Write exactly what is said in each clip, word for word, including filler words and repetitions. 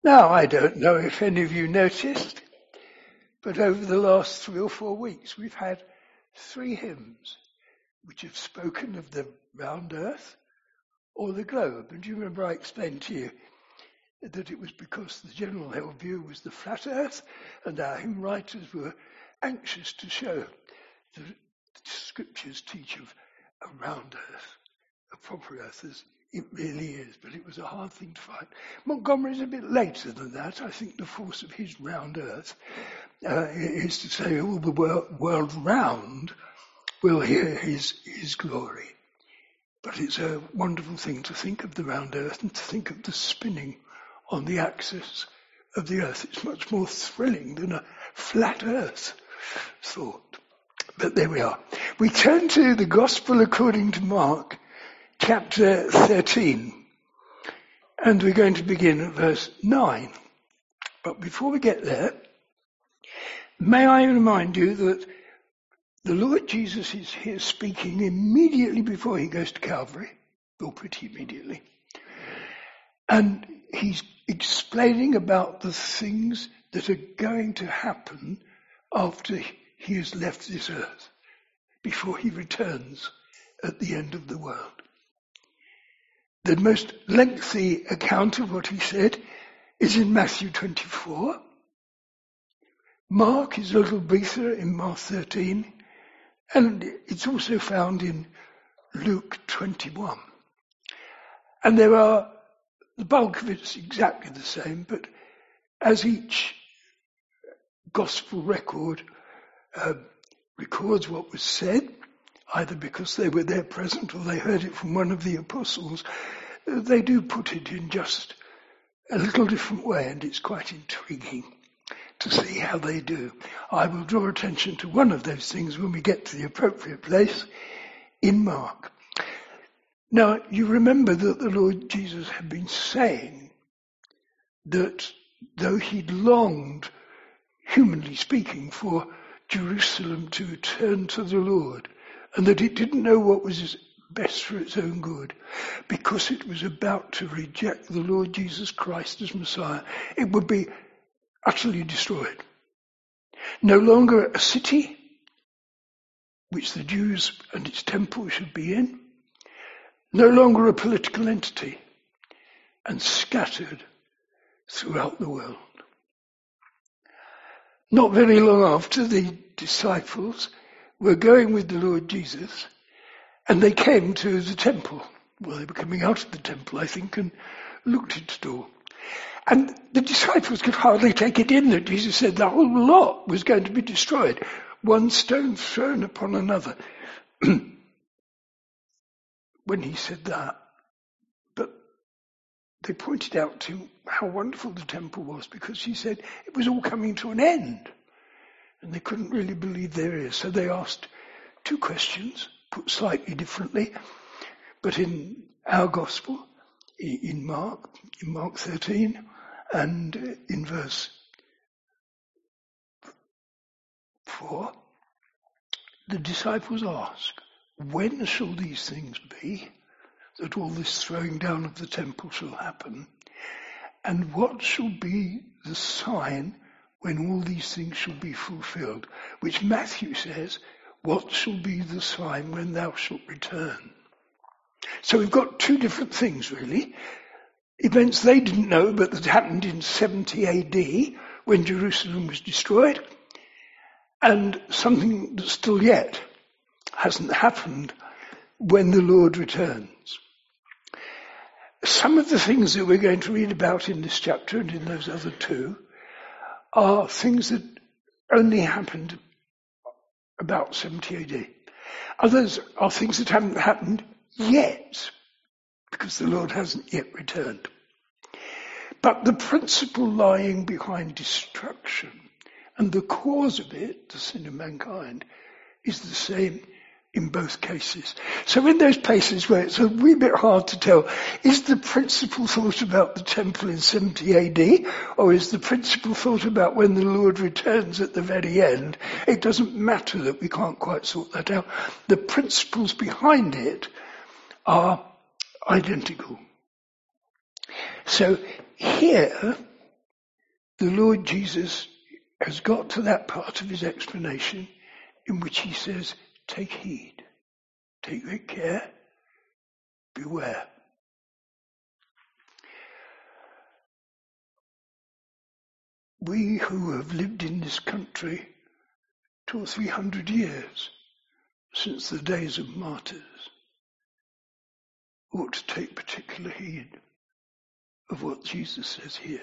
Now, I don't know if any of you noticed, but over the last three or four weeks we've had three hymns which have spoken of the round earth or the globe. And do you remember I explained to you that it was because the general held view was the flat earth, and our hymn writers were anxious to show that the scriptures teach of a round earth, a proper earth as it really is, but it was a hard thing to find. Montgomery's a bit later than that. I think the force of his round earth uh, is to say all the world, world round will hear his, his glory. But it's a wonderful thing to think of the round earth and to think of the spinning on the axis of the earth. It's much more thrilling than a flat earth thought. But there we are. We turn to the Gospel according to Mark, chapter thirteen. And we're going to begin at verse nine. But before we get there, may I remind you that the Lord Jesus is here speaking immediately before he goes to Calvary, or pretty immediately. And he's explaining about the things that are going to happen after he has left this earth, before he returns at the end of the world. The most lengthy account of what he said is in Matthew twenty-four. Mark is a little briefer in Mark thirteen, and it's also found in Luke twenty-one. And there are, the bulk of it's exactly the same, but as each gospel record uh, records what was said, either because they were there present or they heard it from one of the apostles, uh, they do put it in just a little different way, and it's quite intriguing to see how they do. I will draw attention to one of those things when we get to the appropriate place in Mark. Now, you remember that the Lord Jesus had been saying that though he'd longed, humanly speaking, for Jerusalem to turn to the Lord, and that it didn't know what was best for its own good, because it was about to reject the Lord Jesus Christ as Messiah, it would be utterly destroyed. No longer a city, which the Jews and its temple should be in, no longer a political entity, and scattered throughout the world. Not very long after, the disciples were going with the Lord Jesus, and they came to the temple. Well, they were coming out of the temple, I think, and looked at the door. And the disciples could hardly take it in that Jesus said the whole lot was going to be destroyed. One stone thrown upon another. When he said that. But they pointed out to him how wonderful the temple was, because he said it was all coming to an end. And they couldn't really believe their ears. So they asked two questions, put slightly differently. But in our gospel, in Mark, in Mark thirteen, and in verse four, the disciples ask, when shall these things be, that all this throwing down of the temple shall happen? And what shall be the sign when all these things shall be fulfilled? Which Matthew says, what shall be the sign when thou shalt return? So we've got two different things, really. Events they didn't know, but that happened in seventy A D, when Jerusalem was destroyed, and something that still yet hasn't happened when the Lord returns. Some of the things that we're going to read about in this chapter and in those other two are things that only happened about seventy A D. Others are things that haven't happened yet, because the Lord hasn't yet returned. But the principle lying behind destruction and the cause of it, the sin of mankind, is the same in both cases. So in those places where it's a wee bit hard to tell, is the principle thought about the temple in seventy A D, or is the principle thought about when the Lord returns at the very end? It doesn't matter that we can't quite sort that out. The principles behind it are identical. So here the Lord Jesus has got to that part of his explanation in which he says, take heed, take great care, beware. We who have lived in this country two or three hundred years since the days of martyrs ought to take particular heed of what Jesus says here.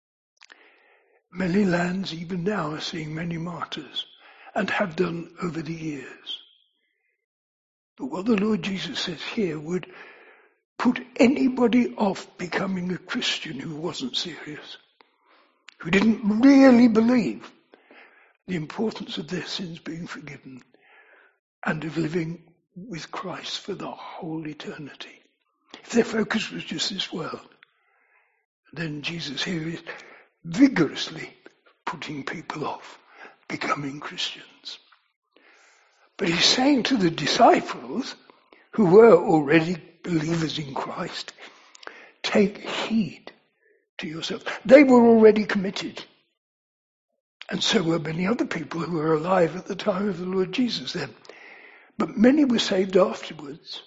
Many lands even now are seeing many martyrs and have done over the years. But what the Lord Jesus says here would put anybody off becoming a Christian who wasn't serious, who didn't really believe the importance of their sins being forgiven and of living with Christ for the whole eternity. If their focus was just this world, then Jesus here is vigorously putting people off becoming Christians. But he's saying to the disciples, who were already believers in Christ, take heed to yourselves. They were already committed. And so were many other people who were alive at the time of the Lord Jesus then. But many were saved afterwards.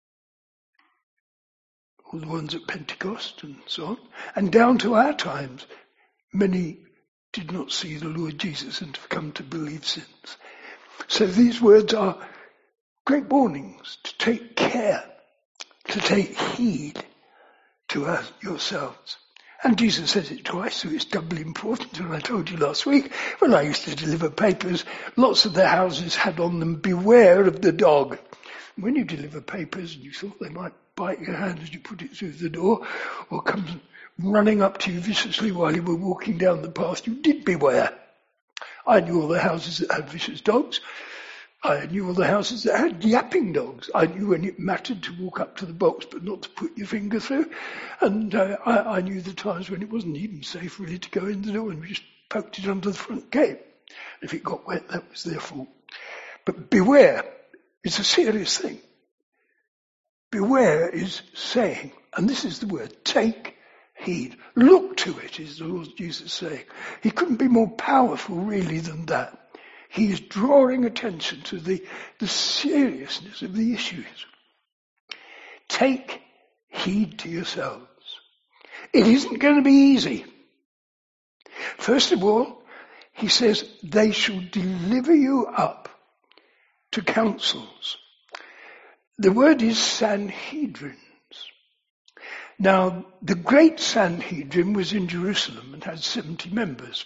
All the ones at Pentecost and so on. And down to our times, many did not see the Lord Jesus and have come to believe since. So these words are great warnings to take care, to take heed to us, yourselves. And Jesus says it twice, so it's doubly important. And I told you last week, when I used to deliver papers, lots of the houses had on them, beware of the dog. When you deliver papers and you thought they might bite your hand as you put it through the door, or come running up to you viciously while you were walking down the path, you did beware. I knew all the houses that had vicious dogs. I knew all the houses that had yapping dogs. I knew when it mattered to walk up to the box but not to put your finger through. And uh, I, I knew the times when it wasn't even safe really to go in the door and we just poked it under the front gate. If it got wet, that was their fault. But beware is a serious thing. Beware is saying, and this is the word, take heed. Look to it, is the Lord Jesus saying. He couldn't be more powerful really than that. He is drawing attention to the, the seriousness of the issues. Take heed to yourselves. It isn't going to be easy. First of all, he says, they shall deliver you up to councils. The word is Sanhedrins. Now, the great Sanhedrin was in Jerusalem and had seventy members.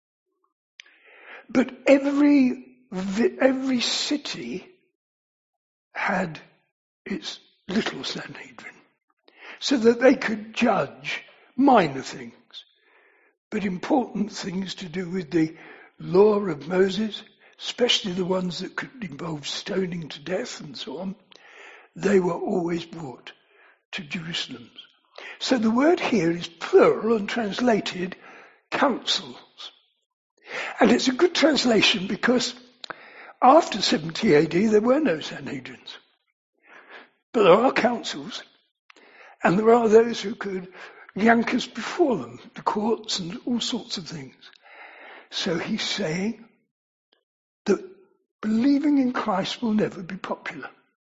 But every every city had its little Sanhedrin, so that they could judge minor things, but important things to do with the law of Moses, especially the ones that could involve stoning to death and so on. They were always brought to Jerusalem. So the word here is plural and translated councils. And it's a good translation because after seventy A D there were no Sanhedrins. But there are councils, and there are those who could yank us before them, the courts and all sorts of things. So he's saying that believing in Christ will never be popular.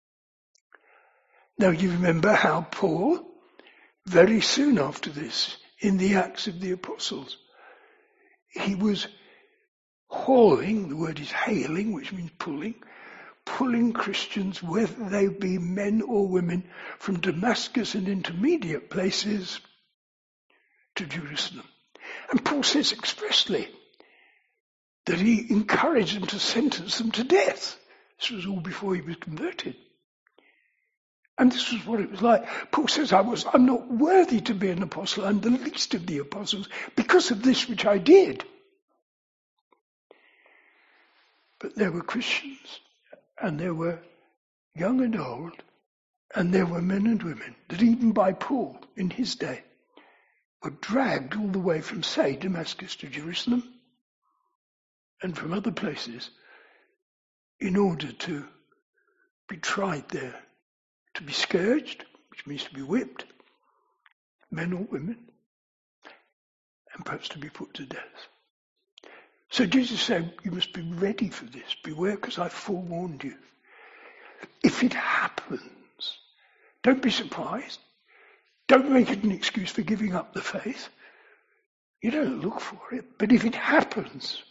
Now you remember how Paul, very soon after this, in the Acts of the Apostles, he was hauling, the word is hailing, which means pulling, pulling Christians, whether they be men or women, from Damascus and intermediate places to Jerusalem. And Paul says expressly that he encouraged them to sentence them to death. This was all before he was converted. And this was what it was like. Paul says, I was, I'm not worthy to be an apostle. I'm the least of the apostles because of this which I did. But there were Christians, and there were young and old, and there were men and women that even by Paul in his day were dragged all the way from, say, Damascus to Jerusalem and from other places in order to be tried there, to be scourged, which means to be whipped, men or women, and perhaps to be put to death. So Jesus said, you must be ready for this. Beware, because I forewarned you. If it happens, don't be surprised. Don't make it an excuse for giving up the faith. You don't look for it. But if it happens,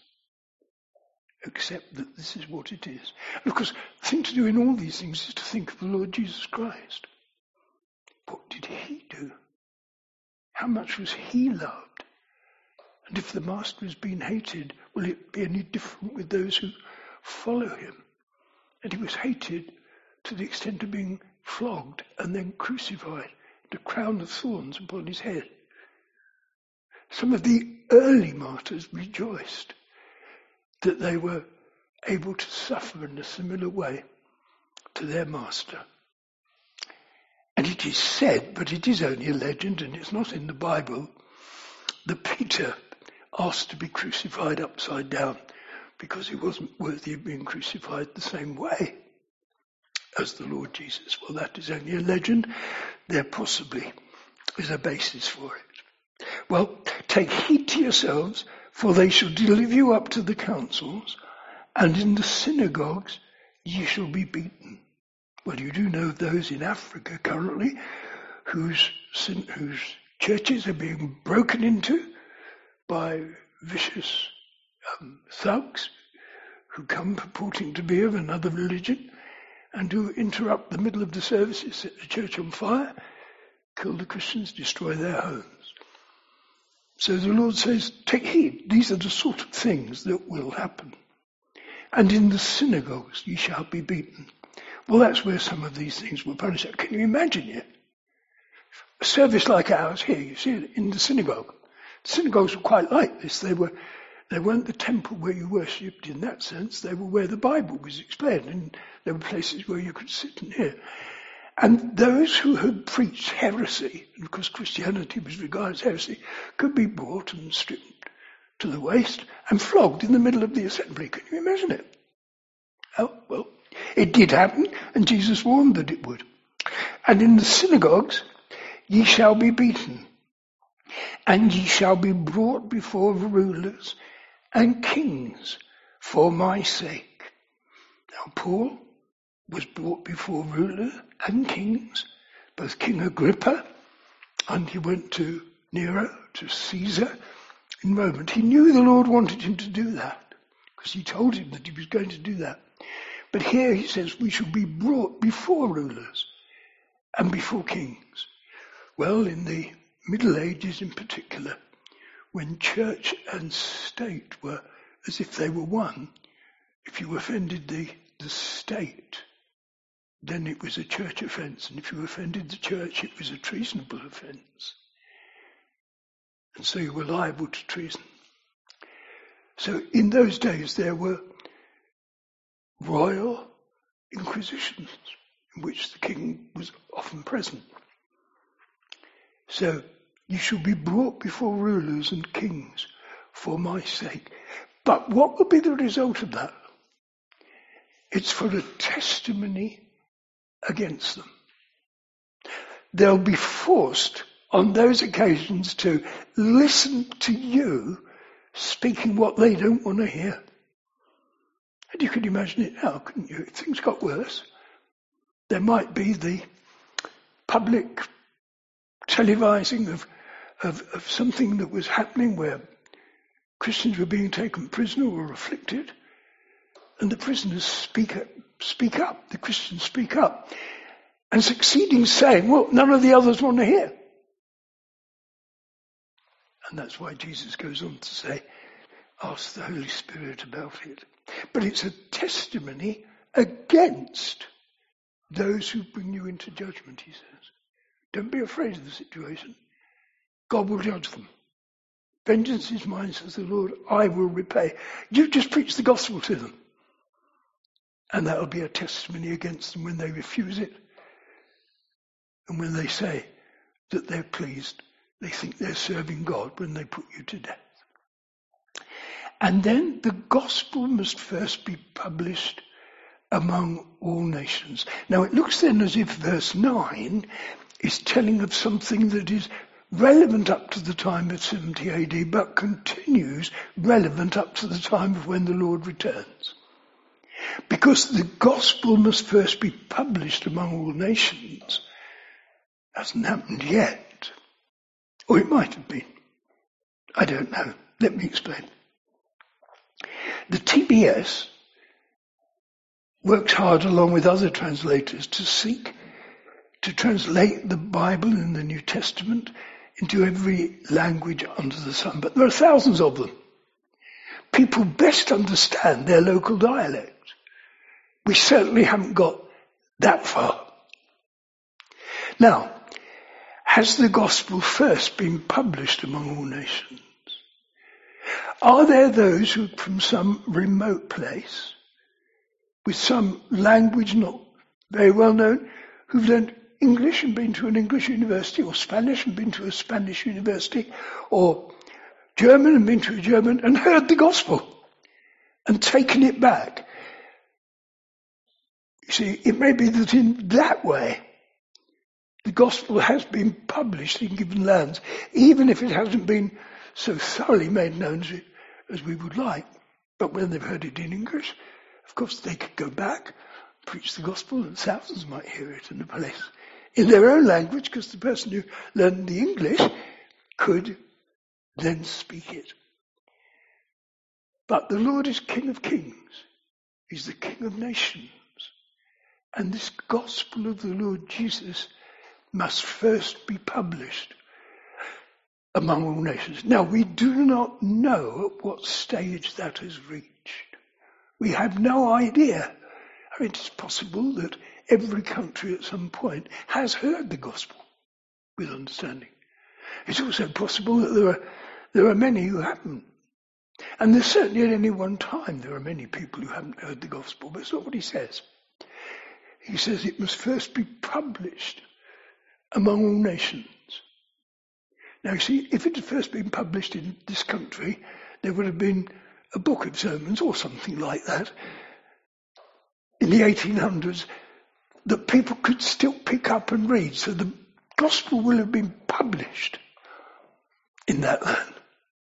accept that this is what it is. And of course, the thing to do in all these things is to think of the Lord Jesus Christ. What did he do? How much was he loved? And if the master has been hated, will it be any different with those who follow him? And he was hated to the extent of being flogged and then crucified, and a crown of thorns upon his head. Some of the early martyrs rejoiced that they were able to suffer in a similar way to their master. And it is said, but it is only a legend and it's not in the Bible, that Peter asked to be crucified upside down because he wasn't worthy of being crucified the same way as the Lord Jesus. Well, that is only a legend. There possibly is a basis for it. Well, take heed to yourselves, for they shall deliver you up to the councils, and in the synagogues ye shall be beaten. Well, you do know those in Africa currently whose, whose churches are being broken into by vicious um, thugs who come purporting to be of another religion and who interrupt the middle of the services, set the church on fire, kill the Christians, destroy their homes. So the Lord says, take heed. These are the sort of things that will happen. And in the synagogues ye shall be beaten. Well, that's where some of these things were punished. Can you imagine it? A service like ours here, you see it in the synagogue. Synagogues were quite like this. They were, they weren't the temple where you worshipped in that sense. They were where the Bible was explained, and there were places where you could sit and hear. And those who had preached heresy, and of course Christianity was regarded as heresy, could be brought and stripped to the waist and flogged in the middle of the assembly. Can you imagine it? Oh, well, it did happen, and Jesus warned that it would. And in the synagogues ye shall be beaten, and ye shall be brought before rulers and kings for my sake. Now Paul was brought before rulers and kings, both King Agrippa, and he went to Nero, to Caesar in Rome. And he knew the Lord wanted him to do that, because he told him that he was going to do that. But here he says we shall be brought before rulers and before kings. Well, in the Middle Ages in particular, when church and state were as if they were one, if you offended the, the state, then it was a church offence, and if you offended the church, it was a treasonable offence. And so you were liable to treason. So in those days there were royal inquisitions in which the king was often present. So you shall be brought before rulers and kings for my sake. But what will be the result of that? It's for a testimony against them. They'll be forced on those occasions to listen to you speaking what they don't want to hear. And you can imagine it now, couldn't you? If things got worse, there might be the public televising of, of, of something that was happening where Christians were being taken prisoner or afflicted, and the prisoners speak up, speak up, the Christians speak up, and succeeding saying, well, none of the others want to hear. And that's why Jesus goes on to say, ask the Holy Spirit about it. But it's a testimony against those who bring you into judgment, he says. Don't be afraid of the situation. God will judge them. Vengeance is mine, says the Lord, I will repay. You just preach the gospel to them. And that'll be a testimony against them when they refuse it. And when they say that they're pleased, they think they're serving God when they put you to death. And then the gospel must first be published among all nations. Now it looks then as if verse nine is telling of something that is relevant up to the time of seventy A D, but continues relevant up to the time of when the Lord returns. Because the gospel must first be published among all nations. Hasn't happened yet. Or it might have been. I don't know. Let me explain. The T B S works hard along with other translators to seek to translate the Bible and the New Testament into every language under the sun. But there are thousands of them. People best understand their local dialect. We certainly haven't got that far. Now, has the gospel first been published among all nations? Are there those who from some remote place, with some language not very well known, who've learned English and been to an English university, or Spanish and been to a Spanish university, or German and been to a German, and heard the gospel and taken it back? You see, it may be that in that way, the gospel has been published in given lands, even if it hasn't been so thoroughly made known as, it, as we would like. But when they've heard it in English, of course they could go back, preach the gospel, and thousands might hear it in a place in their own language, because the person who learned the English could then speak it. But the Lord is King of Kings. He's the King of nations. And this gospel of the Lord Jesus must first be published among all nations. Now, we do not know at what stage that has reached. We have no idea. I mean, it's possible that every country at some point has heard the gospel with understanding. It's also possible that there are, there are many who haven't. And there's certainly at any one time there are many people who haven't heard the gospel, but it's not what he says. He says it must first be published among all nations. Now, you see, if it had first been published in this country, there would have been a book of sermons or something like that in the eighteen hundreds that people could still pick up and read. So the gospel will have been published in that land.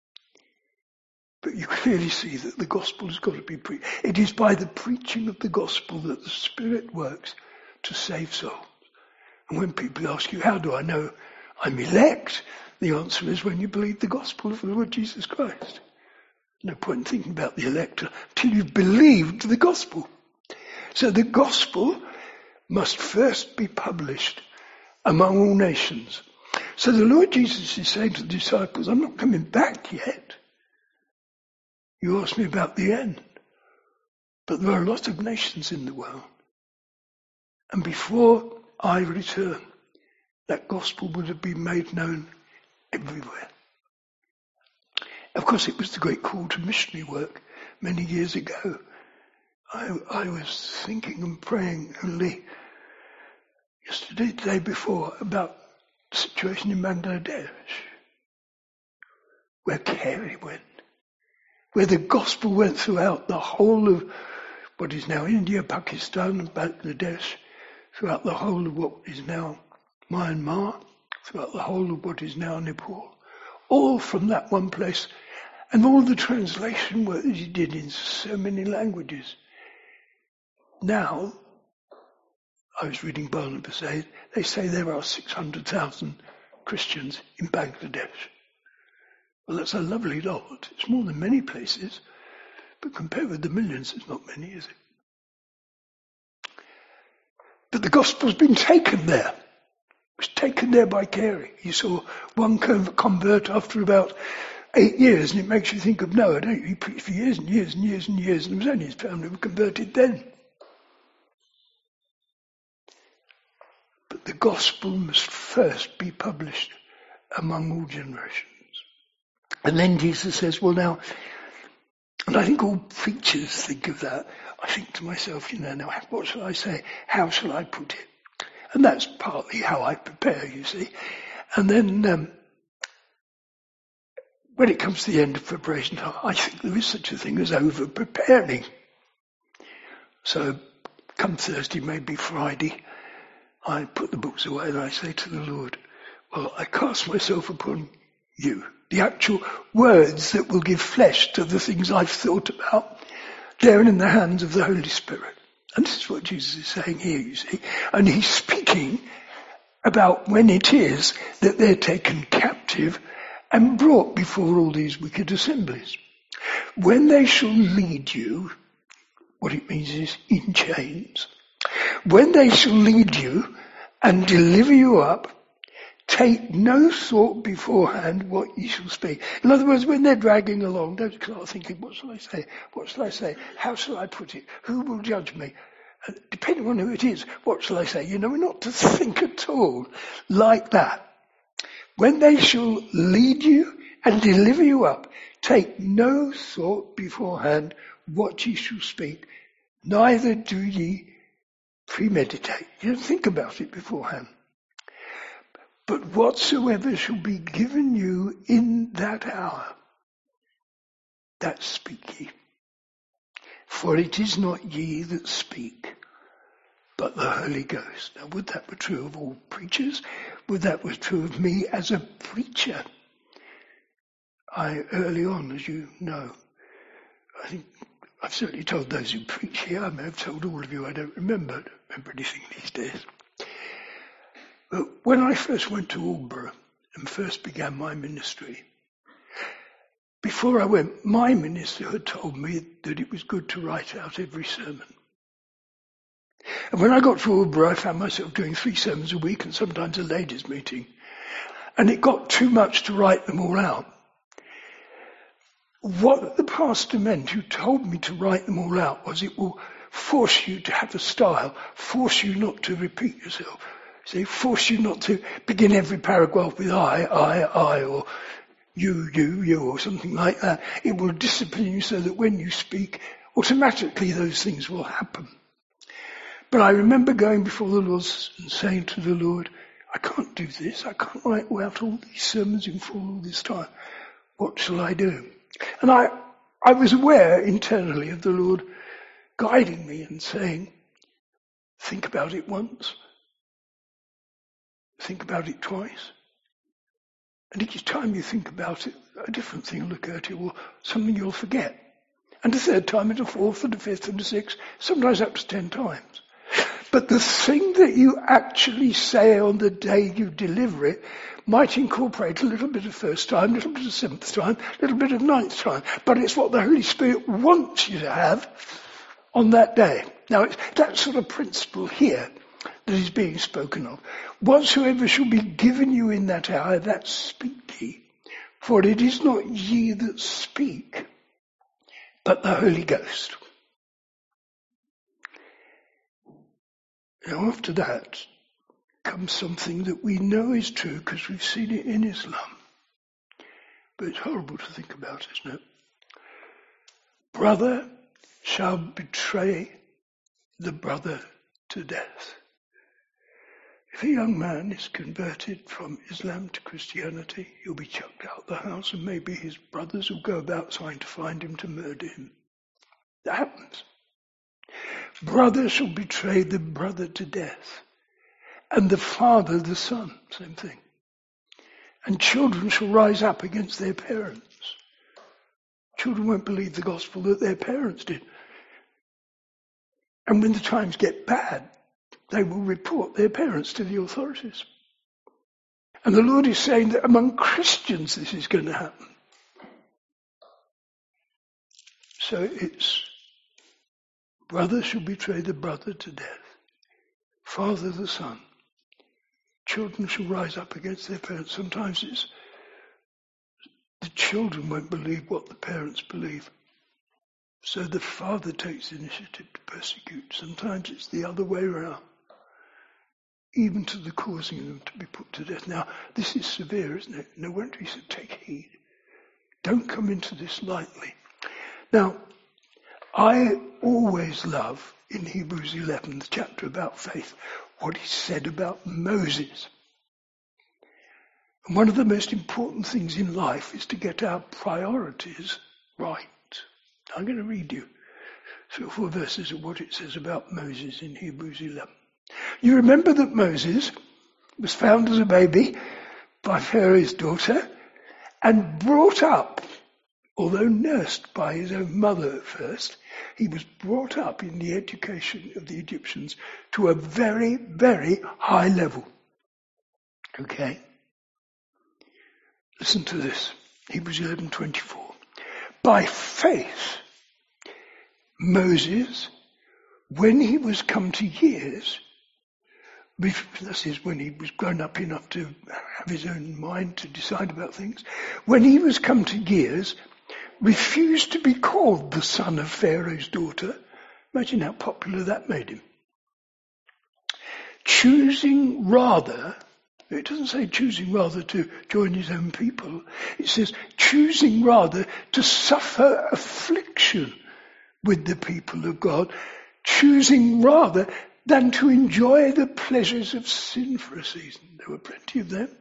But you clearly see that the gospel has got to be preached. It is by the preaching of the gospel that the Spirit works to save souls. And when people ask you, how do I know I'm elect? The answer is when you believe the gospel of the Lord Jesus Christ. No point in thinking about the elect until you've believed the gospel. So the gospel must first be published among all nations. So the Lord Jesus is saying to the disciples, I'm not coming back yet. You asked me about the end. But there are a lot of nations in the world. And before I return, that gospel would have been made known everywhere. Of course, it was the great call to missionary work many years ago. I, I was thinking and praying only yesterday, the day before, about the situation in Bangladesh, where Carey went, where the gospel went throughout the whole of what is now India, Pakistan, and Bangladesh, throughout the whole of what is now Myanmar, throughout the whole of what is now Nepal, all from that one place, and all the translation work that he did in so many languages. Now, I was reading Barnabas say, they say there are six hundred thousand Christians in Bangladesh. Well, that's a lovely lot. It's more than many places, but compared with the millions, it's not many, is it? But the gospel's been taken there. It was taken there by Carey. You saw one convert after about eight years, and it makes you think of Noah, don't you? He preached for years and years and years and years, and it was only his family who were converted then. But the gospel must first be published among all generations. And then Jesus says, well now, and I think all preachers think of that. I think to myself, you know, now what shall I say? How shall I put it? And that's partly how I prepare, you see. And then um, when it comes to the end of preparation, I think there is such a thing as over-preparing. So come Thursday, maybe Friday, I put the books away and I say to the Lord, Well, I cast myself upon you. The actual words that will give flesh to the things I've thought about, they're in the hands of the Holy Spirit. And this is what Jesus is saying here, you see. And he's speaking about when it is that they're taken captive and brought before all these wicked assemblies. When they shall lead you, what it means is in chains. When they shall lead you and deliver you up, take no thought beforehand what ye shall speak. In other words, when they're dragging along, don't start thinking, what shall I say? What shall I say? How shall I put it? Who will judge me? Uh, depending on who it is, what shall I say? You know, not to think at all like that. When they shall lead you and deliver you up, take no thought beforehand what ye shall speak, neither do ye premeditate. You don't think about it beforehand. But whatsoever shall be given you in that hour, that speak ye. For it is not ye that speak, but the Holy Ghost. Now, would that be true of all preachers? Would that be true of me as a preacher? I, early on, as you know, I think I've certainly told those who preach here, I may have told all of you, I don't remember, I don't remember anything these days. But when I first went to Aldborough and first began my ministry, before I went, my minister had told me that it was good to write out every sermon. And when I got to Aldborough, I found myself doing three sermons a week and sometimes a ladies' meeting. And it got too much to write them all out. What the pastor meant, who told me to write them all out, was it will force you to have a style, force you not to repeat yourself. See, force you not to begin every paragraph with I, I, I, or you, you, you, or something like that. It will discipline you so that when you speak, automatically those things will happen. But I remember going before the Lord and saying to the Lord, I can't do this. I can't write out all these sermons in full all this time. What shall I do? And I, I was aware internally of the Lord guiding me and saying, think about it once. Think about it twice. And each time you think about it, a different thing will occur to you, or something you'll forget. And the third time, and the fourth, and the fifth, and the sixth, sometimes up to ten times. But the thing that you actually say on the day you deliver it might incorporate a little bit of first time, a little bit of seventh time, a little bit of ninth time. But it's what the Holy Spirit wants you to have on that day. Now, it's that sort of principle here that is being spoken of. Whatsoever shall be given you in that hour, that speak ye. For it is not ye that speak, but the Holy Ghost. Now after that comes something that we know is true because we've seen it in Islam. But it's horrible to think about, isn't it? Brother shall betray the brother to death. If a young man is converted from Islam to Christianity, he'll be chucked out of the house and maybe his brothers will go about trying to find him to murder him. That happens. Brother shall betray the brother to death, and the father the son, same thing. And children shall rise up against their parents. Children won't believe the gospel that their parents did. And when the times get bad, they will report their parents to the authorities. And the Lord is saying that among Christians this is going to happen. So it's brother shall betray the brother to death, father the son. Children shall rise up against their parents. Sometimes it's the children won't believe what the parents believe. So the father takes the initiative to persecute. Sometimes it's the other way around, even to the causing them to be put to death. Now, this is severe, isn't it? No wonder he said, take heed. Don't come into this lightly. Now, I always love, in Hebrews eleven, the chapter about faith, what he said about Moses. And one of the most important things in life is to get our priorities right. I'm going to read you three or four verses of what it says about Moses in Hebrews eleven. You remember that Moses was found as a baby, by Pharaoh's daughter and brought up, although nursed by his own mother at first, he was brought up in the education of the Egyptians to a very, very high level. Okay? Listen to this. Hebrews eleven twenty-four. By faith, Moses, when he was come to years, this is when he was grown up enough to have his own mind to decide about things, when he was come to years, refused to be called the son of Pharaoh's daughter. Imagine how popular that made him. Choosing rather, it doesn't say choosing rather to join his own people. It says choosing rather to suffer affliction with the people of God, choosing rather than to enjoy the pleasures of sin for a season. There were plenty of them.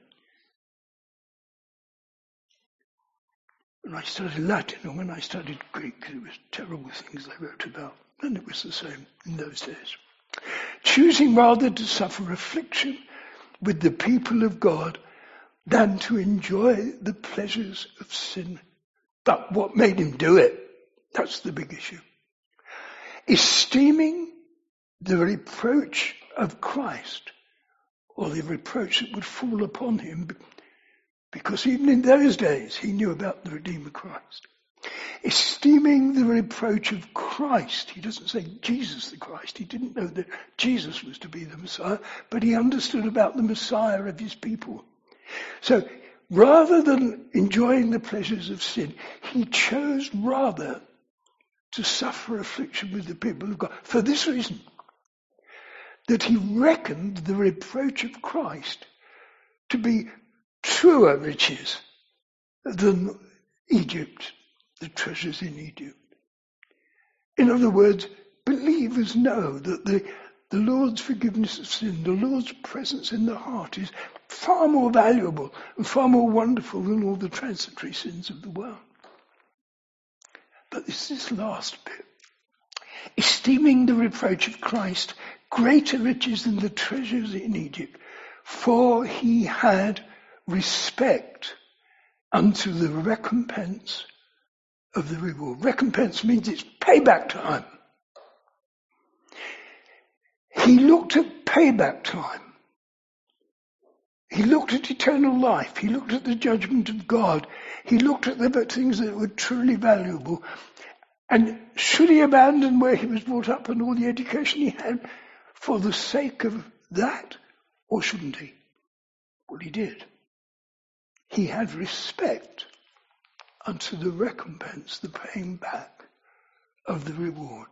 When I studied Latin and when I studied Greek, it was terrible things they wrote about. And it was the same in those days. Choosing rather to suffer affliction with the people of God than to enjoy the pleasures of sin. But what made him do it? That's the big issue. Esteeming the reproach of Christ, or the reproach that would fall upon him, because even in those days he knew about the Redeemer Christ. Esteeming the reproach of Christ. He doesn't say Jesus the Christ. He didn't know that Jesus was to be the Messiah, but he understood about the Messiah of his people. So rather than enjoying the pleasures of sin, he chose rather to suffer affliction with the people of God. For this reason, that he reckoned the reproach of Christ to be truer riches than Egypt, the treasures in Egypt. In other words, believers know that the, the Lord's forgiveness of sin, the Lord's presence in the heart is far more valuable and far more wonderful than all the transitory sins of the world. But this is last bit. Esteeming the reproach of Christ greater riches than the treasures in Egypt, for he had respect unto the recompense of the reward. Recompense means it's payback time. He looked at payback time. He looked at eternal life. He looked at the judgment of God. He looked at the things that were truly valuable. And should he abandon where he was brought up and all the education he had for the sake of that, or shouldn't he? Well, he did. He had respect unto the recompense, the paying back of the reward.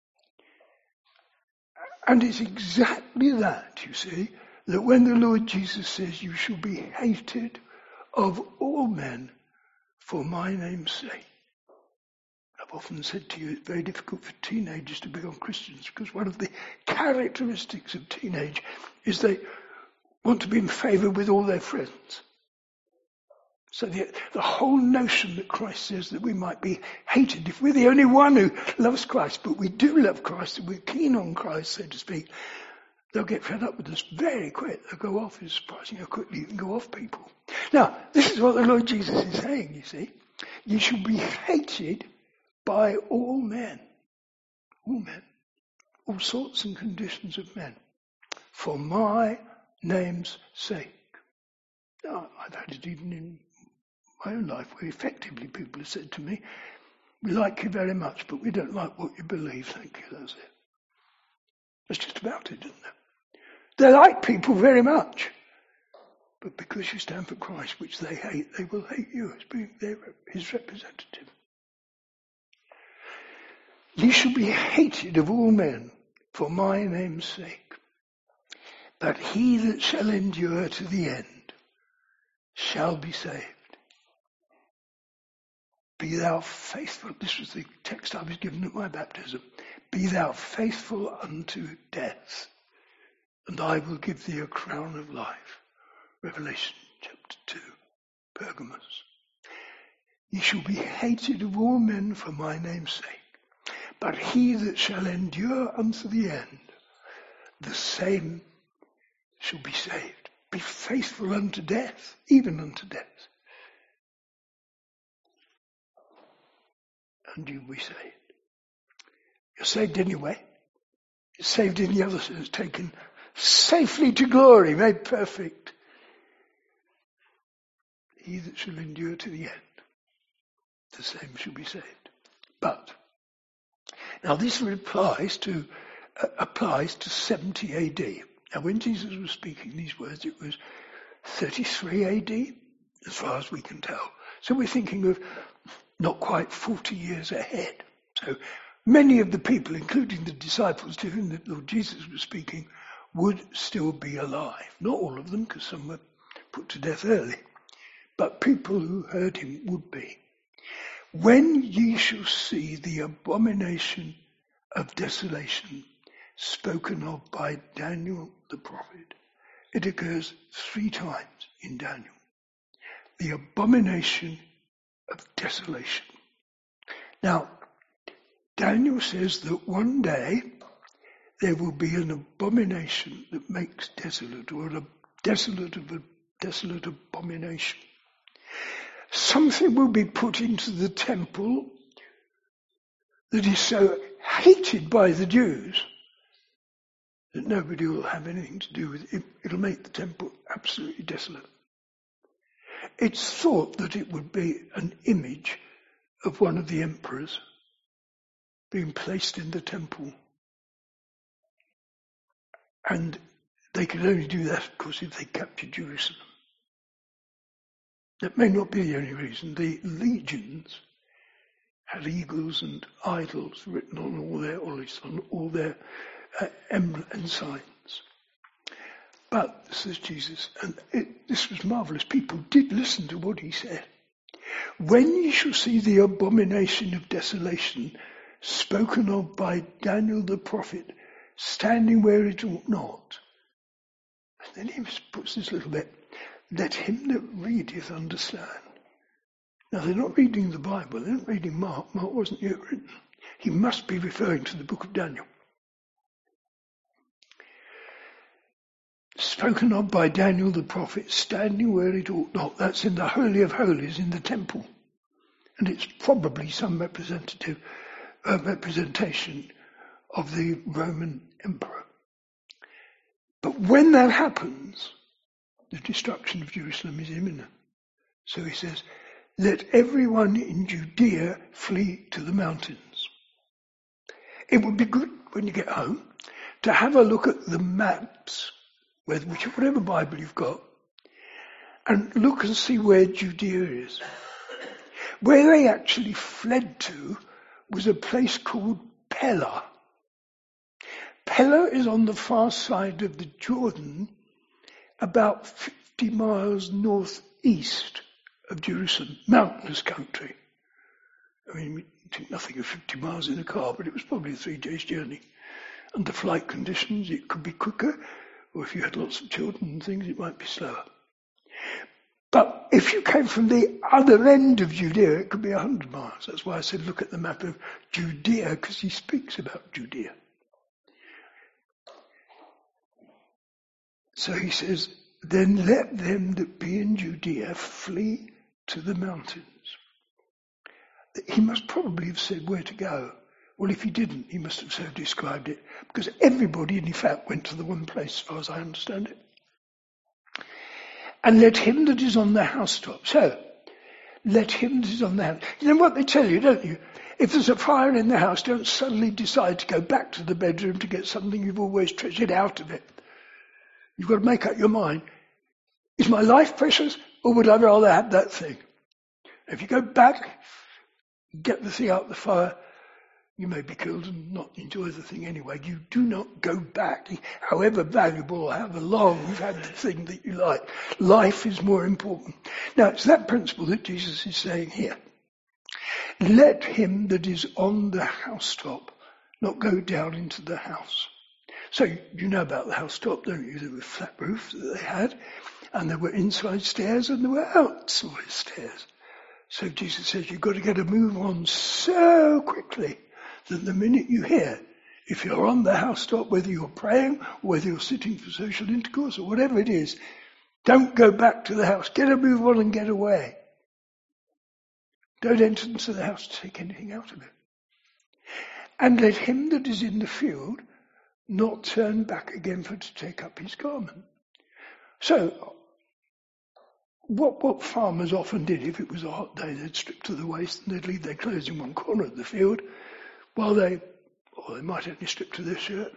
And it's exactly that, you see, that when the Lord Jesus says, you shall be hated of all men for my name's sake. I've often said to you, it's very difficult for teenagers to become Christians because one of the characteristics of teenage is they want to be in favour with all their friends. So the, the whole notion that Christ says that we might be hated, if we're the only one who loves Christ, but we do love Christ and we're keen on Christ, so to speak, they'll get fed up with us very quick. They'll go off. It's surprising how quickly you can go off people. Now, this is what the Lord Jesus is saying, you see. You shall be hated by all men. All men. All sorts and conditions of men. For my name's sake. Now, I've had it even in my own life where effectively people have said to me, we like you very much, but we don't like what you believe. Thank you, that's it. That's just about it, isn't it? They like people very much. But because you stand for Christ, which they hate, they will hate you as being their, his representative. You shall be hated of all men for my name's sake. But he that shall endure to the end shall be saved. Be thou faithful. This was the text I was given at my baptism. Be thou faithful unto death, and I will give thee a crown of life. Revelation chapter two, Pergamos. Ye shall be hated of all men for my name's sake, but he that shall endure unto the end, the same shall be saved. be faithful unto death, even unto death. And you'll be saved. You're saved anyway. You're saved in the other sense, taken safely to glory, made perfect. He that shall endure to the end, the same shall be saved. But, now this applies to, uh, applies to seventy A D. Now when Jesus was speaking these words, it was thirty-three A D, as far as we can tell. So we're thinking of not quite forty years ahead. So many of the people, including the disciples to whom the Lord Jesus was speaking, would still be alive. Not all of them, because some were put to death early. But people who heard him would be. When ye shall see the abomination of desolation spoken of by Daniel the prophet, it occurs three times in Daniel. The abomination of desolation. Now, Daniel says that one day there will be an abomination that makes desolate, or a desolate of a desolate abomination. Something will be put into the temple that is so hated by the Jews that nobody will have anything to do with it. It'll make the temple absolutely desolate. It's thought that it would be an image of one of the emperors being placed in the temple. And they could only do that, of course, if they captured Jerusalem. That may not be the only reason. The legions had eagles and idols written on all their, or at least on all their uh, emblems and signs. But, says Jesus, and it, this was marvellous, people did listen to what he said. When ye shall see the abomination of desolation spoken of by Daniel the prophet, standing where it ought not. And then he puts this little bit, let him that readeth understand. Now they're not reading the Bible, they're not reading Mark. Mark wasn't yet written. He must be referring to the book of Daniel. Spoken of by Daniel the prophet, standing where it ought not. That's in the Holy of Holies in the temple. And it's probably some representative uh, representation of the Roman emperor. But when that happens, the destruction of Jerusalem is imminent. So he says, let everyone in Judea flee to the mountains. It would be good when you get home to have a look at the maps, which, whatever Bible you've got, and look and see where Judea is. Where they actually fled to was a place called Pella. Pella is on the far side of the Jordan, about fifty miles northeast of Jerusalem, mountainous country. I mean, we think nothing of fifty miles in a car, but it was probably a three days journey. Under flight conditions, it could be quicker, or if you had lots of children and things, it might be slower. But if you came from the other end of Judea, it could be a hundred miles. That's why I said look at the map of Judea, because he speaks about Judea. So he says, then let them that be in Judea flee to the mountains. He must probably have said where to go. Well, if he didn't, he must have so described it, because everybody, in fact, went to the one place, as far as I understand it. And let him that is on the housetop. So, let him that is on the house. You know what they tell you, don't you? If there's a fire in the house, don't suddenly decide to go back to the bedroom to get something you've always treasured out of it. You've got to make up your mind. Is my life precious, or would I rather have that thing? If you go back, get the thing out of the fire, you may be killed and not enjoy the thing anyway. You do not go back, however valuable or however long you've had the thing that you like. Life is more important. Now, it's that principle that Jesus is saying here. Let him that is on the housetop not go down into the house. So you know about the housetop, don't you? There were flat roofs that they had, and there were inside stairs and there were outside stairs. So Jesus says you've got to get a move on so quickly that the minute you hear, if you're on the housetop, whether you're praying or whether you're sitting for social intercourse or whatever it is, Don't go back to the house. Get a move on and get away. Don't enter into the house to take anything out of it. And let him that is in the field not turn back again for to take up his garment. So, what, what farmers often did, if it was a hot day, they'd strip to the waist and they'd leave their clothes in one corner of the field while they, or they might only strip to their shirt,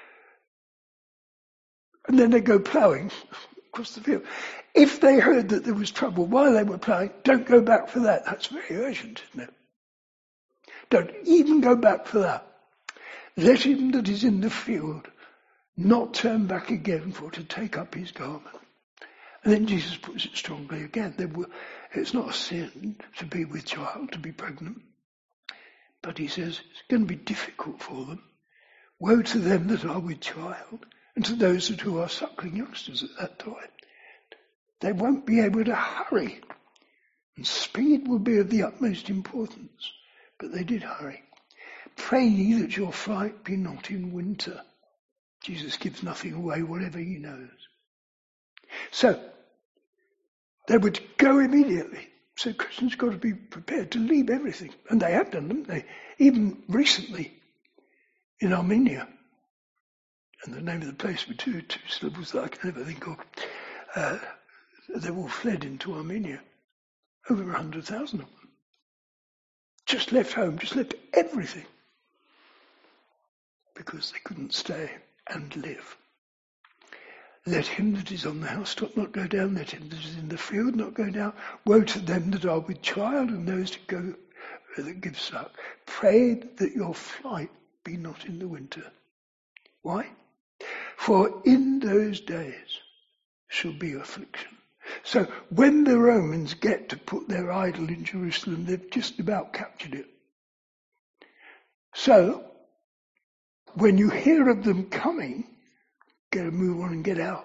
and then they'd go ploughing across the field. If they heard that there was trouble while they were ploughing, don't go back for that. That's very urgent, isn't it? Don't even go back for that. Let him that is in the field not turn back again for to take up his garment. And then Jesus puts it strongly again. There were, it's not a sin to be with child, to be pregnant. But he says it's going to be difficult for them. Woe to them that are with child and to those that who are suckling youngsters at that time. They won't be able to hurry. And speed will be of the utmost importance. But they did hurry. Pray ye that your flight be not in winter. Jesus gives nothing away, whatever he knows. So, they were to go immediately. So Christians got to be prepared to leave everything. And they have done, haven't they? Even recently, in Armenia. And the name of the place with two, two syllables that I can never think of. Uh, they've all fled into Armenia. Over a hundred thousand of them. Just left home, just left everything. Because they couldn't stay and live. Let him that is on the housetop not go down, let him that is in the field not go down. Woe to them that are with child and those that go that give suck. Pray that your flight be not in the winter. Why? For in those days shall be affliction. So when the Romans get to put their idol in Jerusalem, they've just about captured it. So when you hear of them coming, get a move on and get out.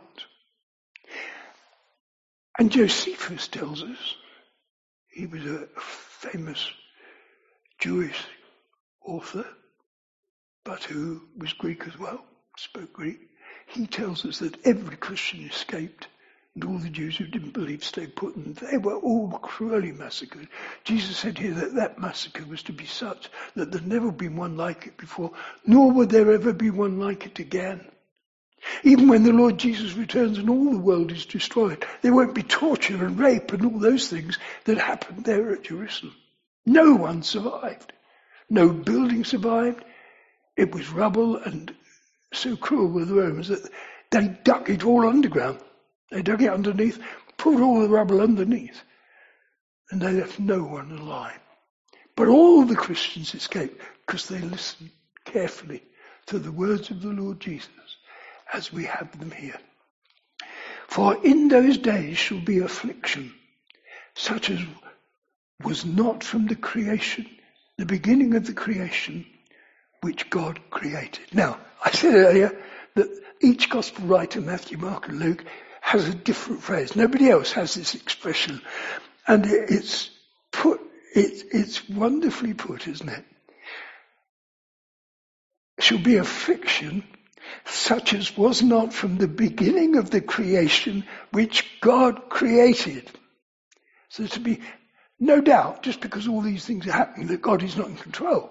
And Josephus tells us, he was a famous Jewish author, but who was Greek as well, spoke Greek. He tells us that every Christian escaped, and all the Jews who didn't believe stayed put, and they were all cruelly massacred. Jesus said here that that massacre was to be such that there'd never been one like it before, nor would there ever be one like it again. Even when the Lord Jesus returns and all the world is destroyed, there won't be torture and rape and all those things that happened there at Jerusalem. No one survived. No building survived. It was rubble, and so cruel were the Romans that they dug it all underground. They dug it underneath, put all the rubble underneath, and they left no one alive. But all the Christians escaped because they listened carefully to the words of the Lord Jesus, as we have them here. For in those days shall be affliction, such as was not from the creation, the beginning of the creation, which God created. Now, I said earlier that each gospel writer, Matthew, Mark and Luke, has a different phrase. Nobody else has this expression. And it's put, it, it's wonderfully put, isn't it? Shall be affliction, such as was not from the beginning of the creation which God created. So to be, no doubt, just because all these things are happening, that God is not in control.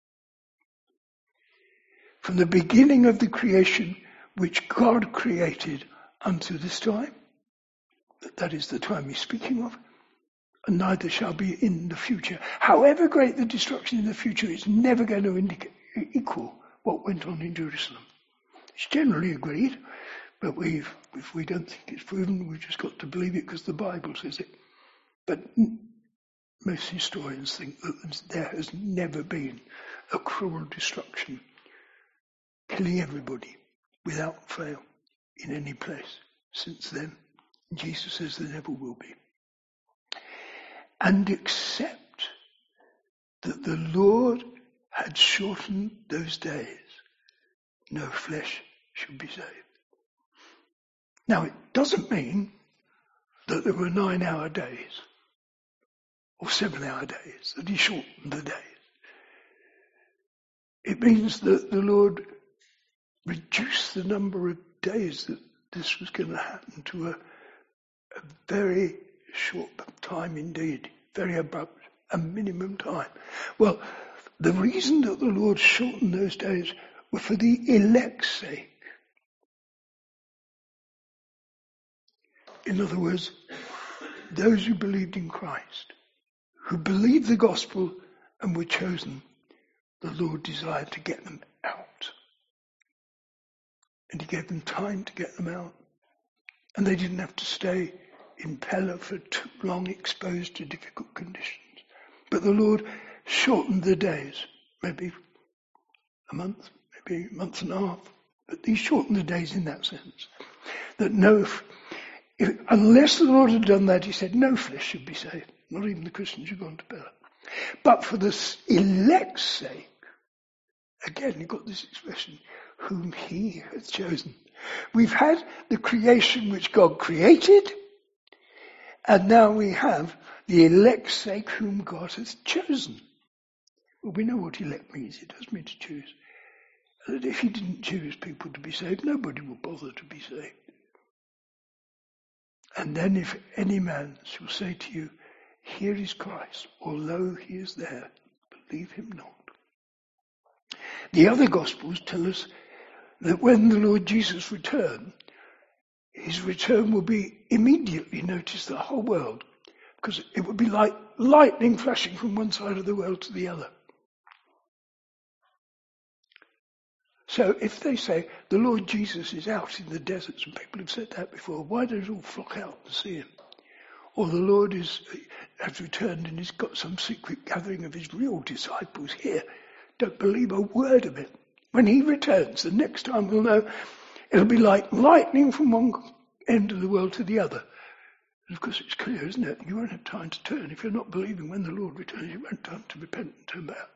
From the beginning of the creation which God created unto this time, that is the time he's speaking of, and neither shall be in the future. However great the destruction in the future, it's never going to indicate, equal what went on in Jerusalem. It's generally agreed, but we've, if we don't think it's proven, we've just got to believe it because the Bible says it. But most historians think that there has never been a cruel destruction, killing everybody without fail in any place since then. Jesus says there never will be. And except that the Lord had shortened those days, no flesh should be saved. Now, it doesn't mean that there were nine-hour days or seven-hour days, that he shortened the days. It means that the Lord reduced the number of days that this was going to happen to a A very short time indeed, very abrupt, a minimum time. Well, the reason that the Lord shortened those days were for the elect's sake. In other words, those who believed in Christ, who believed the gospel and were chosen, the Lord desired to get them out. And he gave them time to get them out. And they didn't have to stay in Pella for too long, exposed to difficult conditions. But the Lord shortened the days, maybe a month, maybe a month and a half. But he shortened the days in that sense. That no, if, if, unless the Lord had done that, he said, no flesh should be saved. Not even the Christians who had gone to Pella. But for the elect's sake, again, you've got this expression, whom he hath chosen. We've had the creation which God created, and now we have the elect's sake whom God has chosen. Well, we know what elect means. It does mean to choose. That if he didn't choose people to be saved, nobody would bother to be saved. And then if any man shall say to you, here is Christ, or lo, he is there, believe him not. The other Gospels tell us that when the Lord Jesus returns, his return will be immediately noticed the whole world, because it would be like lightning flashing from one side of the world to the other. So if they say the Lord Jesus is out in the deserts, and people have said that before, why don't they all flock out to see him? Or the Lord is has returned and he's got some secret gathering of his real disciples here. Don't believe a word of it. When he returns, the next time we'll know, it'll be like lightning from one end of the world to the other. And of course it's clear, isn't it? You won't have time to turn. If you're not believing when the Lord returns, you won't have time to repent and turn back.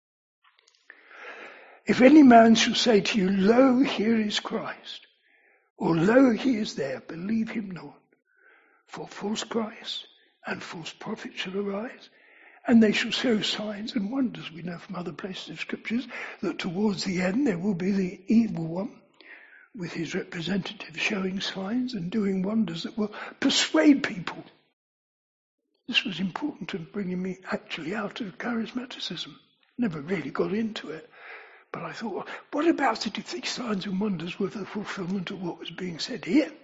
If any man shall say to you, lo, here is Christ, or lo, he is there, believe him not. For false Christ and false prophets shall arise, and they shall show signs and wonders. We know from other places of scriptures that towards the end there will be the evil one with his representatives showing signs and doing wonders that will persuade people. This was important to bringing me actually out of charismaticism. Never really got into it. But I thought, well, what about it if these signs and wonders were the fulfillment of what was being said here?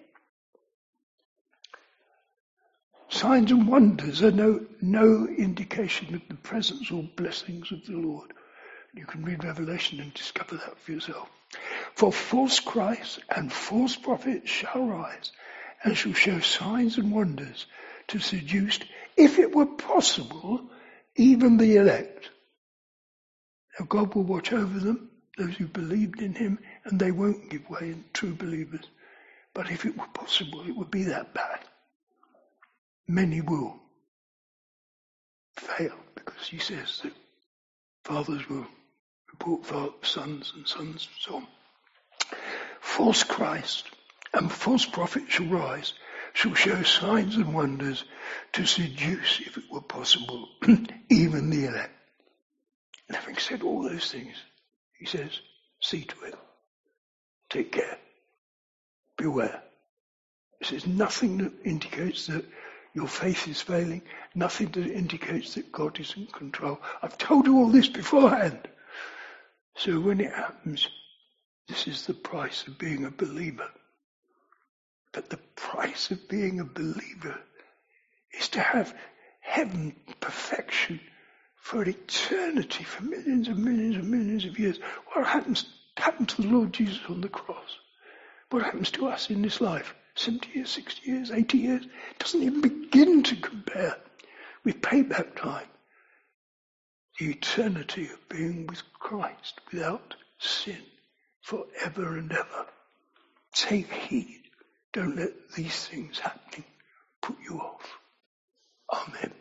Signs and wonders are no, no indication of the presence or blessings of the Lord. You can read Revelation and discover that for yourself. For false Christs and false prophets shall rise and shall show signs and wonders to seduce, if it were possible, even the elect. Now God will watch over them, those who believed in him, and they won't give way in true believers. But if it were possible, it would be that bad. Many will fail, because he says that fathers will report sons and sons and so on. False Christ and false prophets shall rise, shall show signs and wonders to seduce, if it were possible, even the elect. And having said all those things, he says, see to it. Take care. Beware. He says nothing that indicates that your faith is failing, nothing that indicates that God is in control. I've told you all this beforehand. So when it happens, this is the price of being a believer. But the price of being a believer is to have heaven perfection for eternity, for millions and millions and millions of years. What happens happened to the Lord Jesus on the cross? What happens to us in this life? seventy years, sixty years, eighty years? It doesn't even begin to compare with payback time. The eternity of being with Christ without sin forever and ever. Take heed. Don't let these things happening put you off. Amen.